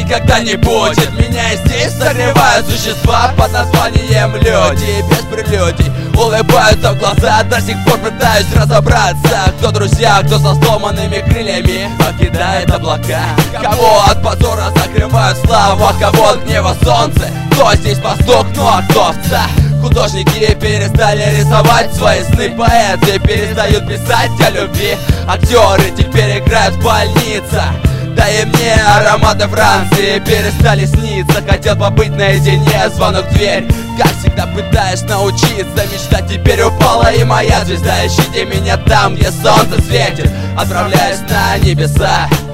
никогда не будет. Меня и здесь согревают существа под названием люди. Без прелюдий улыбаются в глаза, до сих пор пытаюсь разобраться, кто друзья, кто со сломанными крыльями покидает облака. Кого от позора закрывают слава, кого от гнева солнце, кто здесь пастух, ну а кто овца. Художники перестали рисовать свои сны, поэты перестают писать о любви, актеры теперь играют в больницах. Да и мне ароматы Франции перестали сниться. Хотел побыть наедине, звонок в дверь. Как всегда пытаешь научиться мечтать, теперь упала и моя звезда. Ищите меня там, где солнце светит, отправляюсь на небеса.